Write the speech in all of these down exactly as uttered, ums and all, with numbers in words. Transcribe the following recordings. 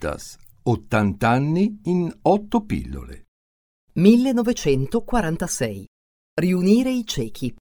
Unitas, ottanta anni in otto pillole. millenovecentoquarantasei. Riunire i ciechi.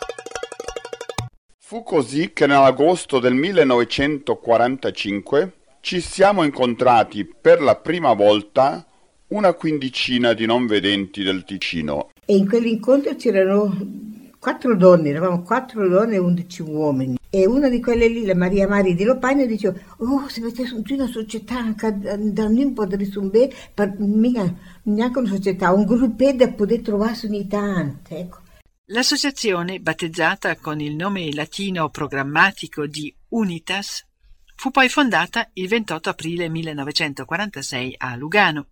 Fu così che nell'agosto del millenovecentoquarantacinque ci siamo incontrati per la prima volta una quindicina di non vedenti del Ticino. E in quell'incontro c'erano quattro donne, eravamo quattro donne e undici uomini. E una di quelle lì, la Maria Mari di Lopagna, diceva: oh, se avete una società che da non potete risolvere, per mica neanche una società, un gruppo da poter trovarsi ogni tanto, ecco. L'associazione, battezzata con il nome latino programmatico di Unitas, fu poi fondata il ventotto aprile millenovecentoquarantasei a Lugano.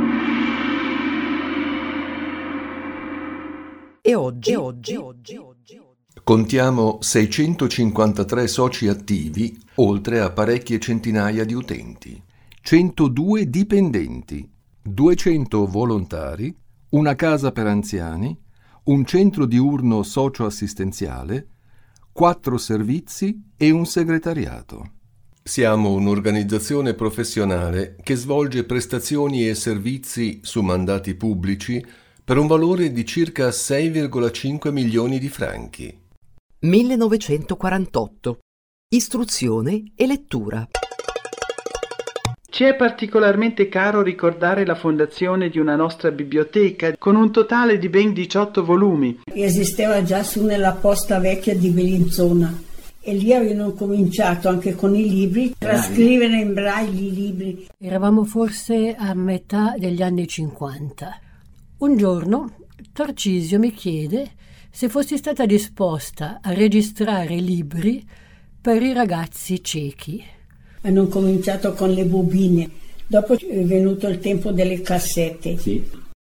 E oggi, e oggi, oggi, oggi, Contiamo seicentocinquantatré soci attivi, oltre a parecchie centinaia di utenti, centodue dipendenti, duecento volontari, una casa per anziani, un centro diurno socio-assistenziale, quattro servizi e un segretariato. Siamo un'organizzazione professionale che svolge prestazioni e servizi su mandati pubblici per un valore di circa sei virgola cinque milioni di franchi. millenovecentoquarantotto. Istruzione e lettura. Ci è particolarmente caro ricordare la fondazione di una nostra biblioteca con un totale di ben diciotto volumi. Esisteva già su nella posta vecchia di Bellinzona e lì avevano cominciato anche con i libri, trascrivere in braille i libri. Eravamo forse a metà degli anni cinquanta. Un giorno Tarcisio mi chiede se fossi stata disposta a registrare libri per i ragazzi ciechi. Hanno cominciato con le bobine, dopo è venuto il tempo delle cassette. Sì.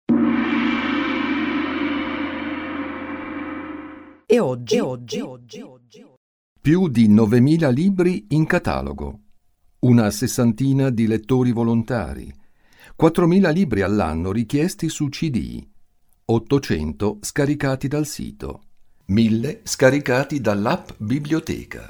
E oggi, e oggi, oggi, oggi. Più di novemila libri in catalogo, una sessantina di lettori volontari, quattromila libri all'anno richiesti su C D, ottocento scaricati dal sito, mille scaricati dall'app Biblioteca,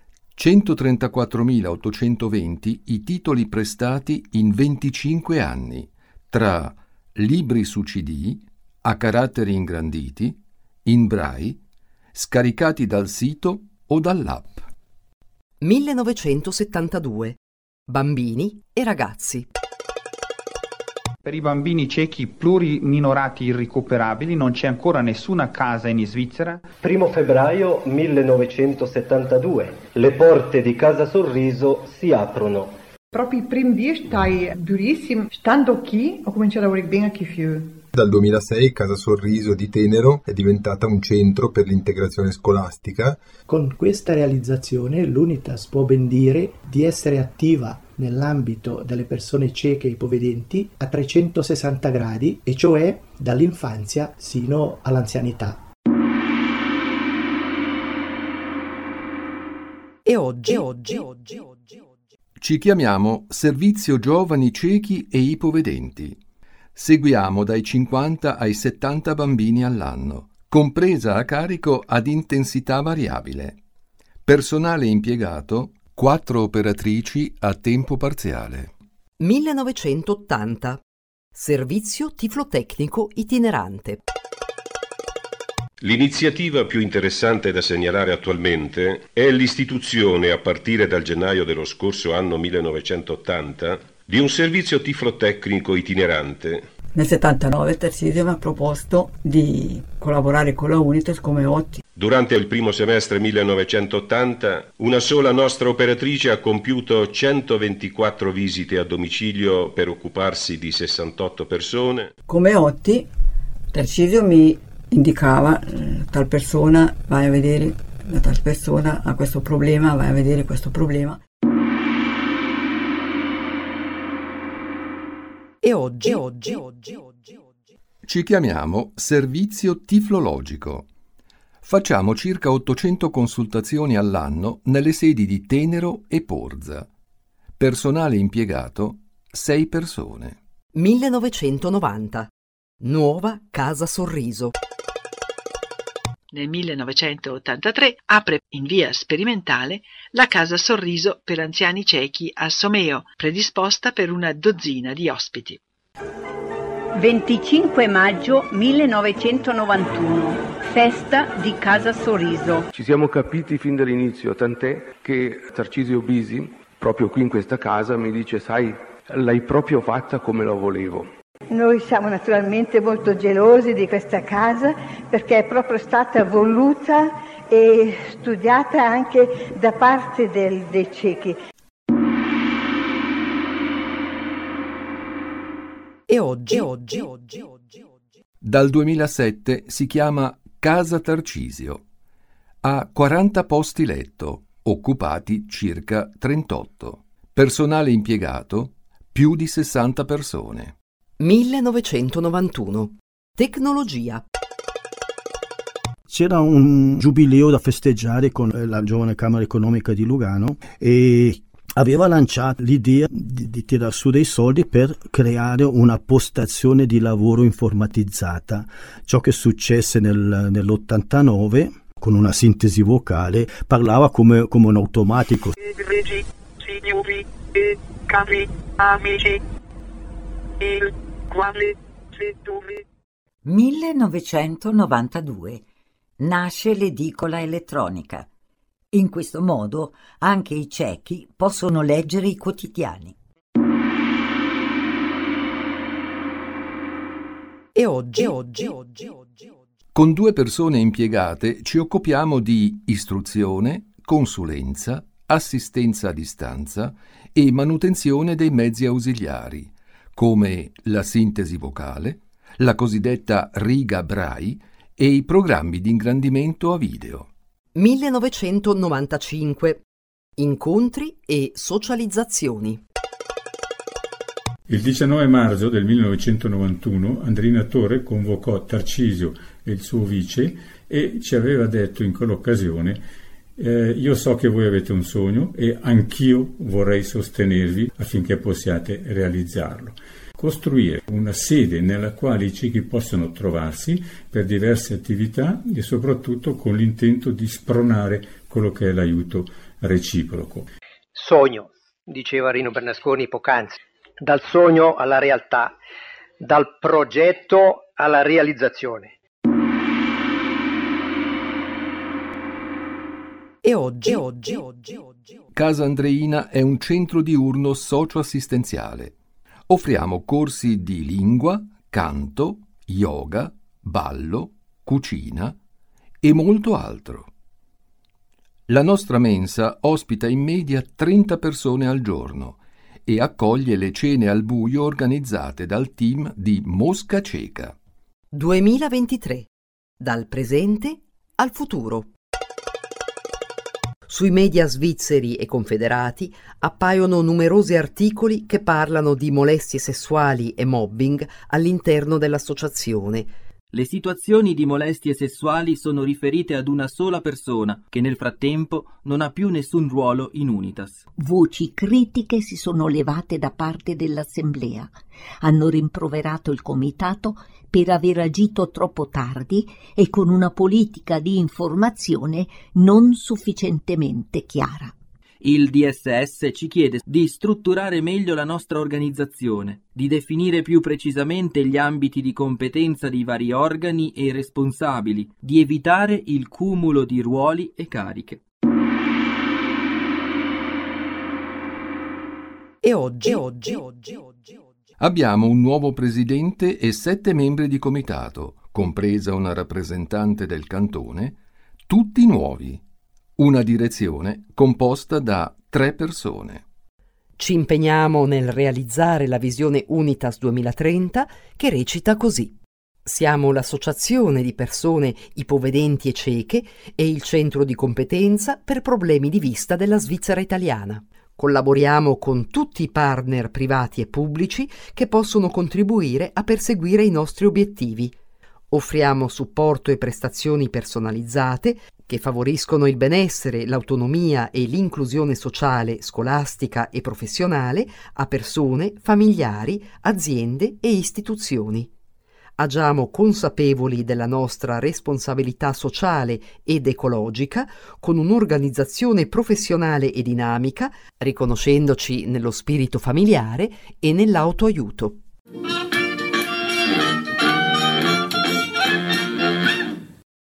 centotrentaquattromilaottocentoventi i titoli prestati in venticinque anni, tra libri su C D, a caratteri ingranditi, in braille, scaricati dal sito o dall'app. millenovecentosettantadue. Bambini e ragazzi. Per i bambini ciechi pluriminorati irrecuperabili non c'è ancora nessuna casa in Svizzera. Primo febbraio millenovecentosettantadue. Le porte di Casa Sorriso si aprono. Proprio il primo dia stai durissimo. Stando qui ho cominciato a lavorare bene qui più. Dal duemilasei Casa Sorriso di Tenero è diventata un centro per l'integrazione scolastica. Con questa realizzazione l'Unitas può ben dire di essere attiva nell'ambito delle persone cieche e ipovedenti a trecentosessanta gradi, e cioè dall'infanzia sino all'anzianità. E oggi, e oggi, oggi, oggi, Ci chiamiamo Servizio Giovani Ciechi e Ipovedenti. Seguiamo dai cinquanta ai settanta bambini all'anno, compresa a carico ad intensità variabile. Personale impiegato, quattro operatrici a tempo parziale. millenovecentottanta. Servizio tiflotecnico itinerante. L'iniziativa più interessante da segnalare attualmente è l'istituzione, a partire dal gennaio dello scorso anno millenovecentottanta, di un servizio tiflotecnico itinerante. Nel settantanove Tarcisio mi ha proposto di collaborare con la Unitas come O T I. Durante il primo semestre millenovecentottanta una sola nostra operatrice ha compiuto centoventiquattro visite a domicilio per occuparsi di sessantotto persone. Come O T I Tarcisio mi indicava eh, tal persona vai a vedere, la tal persona ha questo problema, vai a vedere questo problema. E oggi, e oggi, oggi, oggi, oggi. Ci chiamiamo Servizio Tiflologico. Facciamo circa ottocento consultazioni all'anno nelle sedi di Tenero e Porza. Personale impiegato, sei persone. millenovecentonovanta. Nuova Casa Sorriso. Nel millenovecentottantatré apre in via sperimentale la Casa Sorriso per anziani ciechi a Someo, predisposta per una dozzina di ospiti. venticinque maggio millenovecentonovantuno, festa di Casa Sorriso. Ci siamo capiti fin dall'inizio, tant'è che Tarcisio Bisi, proprio qui in questa casa, mi dice: sai, l'hai proprio fatta come la volevo. Noi siamo naturalmente molto gelosi di questa casa perché è proprio stata voluta e studiata anche da parte del, dei ciechi. E oggi, e oggi, oggi, oggi, oggi. Dal duemilasette si chiama Casa Tarcisio. Ha quaranta posti letto, occupati circa trentotto. Personale impiegato, più di sessanta persone. millenovecentonovantuno. Tecnologia. C'era un giubileo da festeggiare con la Giovane Camera Economica di Lugano e aveva lanciato l'idea di, di tirar su dei soldi per creare una postazione di lavoro informatizzata. Ciò che successe nel, nell'ottantanove, con una sintesi vocale, parlava come, come un automatico. Egregi, signori e cari amici, il quale settore. millenovecentonovantadue. Nasce l'edicola elettronica. In questo modo anche i ciechi possono leggere i quotidiani. E oggi, e oggi, oggi, oggi. Con due persone impiegate ci occupiamo di istruzione, consulenza, assistenza a distanza e manutenzione dei mezzi ausiliari, come la sintesi vocale, la cosiddetta riga Braille e i programmi di ingrandimento a video. millenovecentonovantacinque. Incontri e socializzazioni. Il diciannove marzo del millenovecentonovantuno Andrina Torre convocò Tarcisio e il suo vice e ci aveva detto in quell'occasione: eh, io so che voi avete un sogno e anch'io vorrei sostenervi affinché possiate realizzarlo. Costruire una sede nella quale i ciechi possano trovarsi per diverse attività e soprattutto con l'intento di spronare quello che è l'aiuto reciproco. Sogno, diceva Rino Bernasconi poc'anzi, dal sogno alla realtà, dal progetto alla realizzazione. E oggi, e oggi, oggi, oggi. Casa Andreina è un centro diurno socioassistenziale. Offriamo corsi di lingua, canto, yoga, ballo, cucina e molto altro. La nostra mensa ospita in media trenta persone al giorno e accoglie le cene al buio organizzate dal team di Mosca Cieca. duemilaventitré. Dal presente al futuro. Sui media svizzeri e confederati appaiono numerosi articoli che parlano di molestie sessuali e mobbing all'interno dell'associazione. Le situazioni di molestie sessuali sono riferite ad una sola persona, che nel frattempo non ha più nessun ruolo in Unitas. Voci critiche si sono levate da parte dell'Assemblea. Hanno rimproverato il Comitato per aver agito troppo tardi e con una politica di informazione non sufficientemente chiara. Il D S S ci chiede di strutturare meglio la nostra organizzazione, di definire più precisamente gli ambiti di competenza dei vari organi e responsabili, di evitare il cumulo di ruoli e cariche. E oggi, e oggi, oggi, oggi, oggi. Abbiamo un nuovo presidente e sette membri di comitato, compresa una rappresentante del cantone, tutti nuovi. Una direzione composta da tre persone. Ci impegniamo nel realizzare la visione Unitas duemilatrenta che recita così. Siamo l'associazione di persone ipovedenti e cieche e il centro di competenza per problemi di vista della Svizzera italiana. Collaboriamo con tutti i partner privati e pubblici che possono contribuire a perseguire i nostri obiettivi. Offriamo supporto e prestazioni personalizzate che favoriscono il benessere, l'autonomia e l'inclusione sociale, scolastica e professionale a persone, familiari, aziende e istituzioni. Agiamo consapevoli della nostra responsabilità sociale ed ecologica, con un'organizzazione professionale e dinamica, riconoscendoci nello spirito familiare e nell'autoaiuto.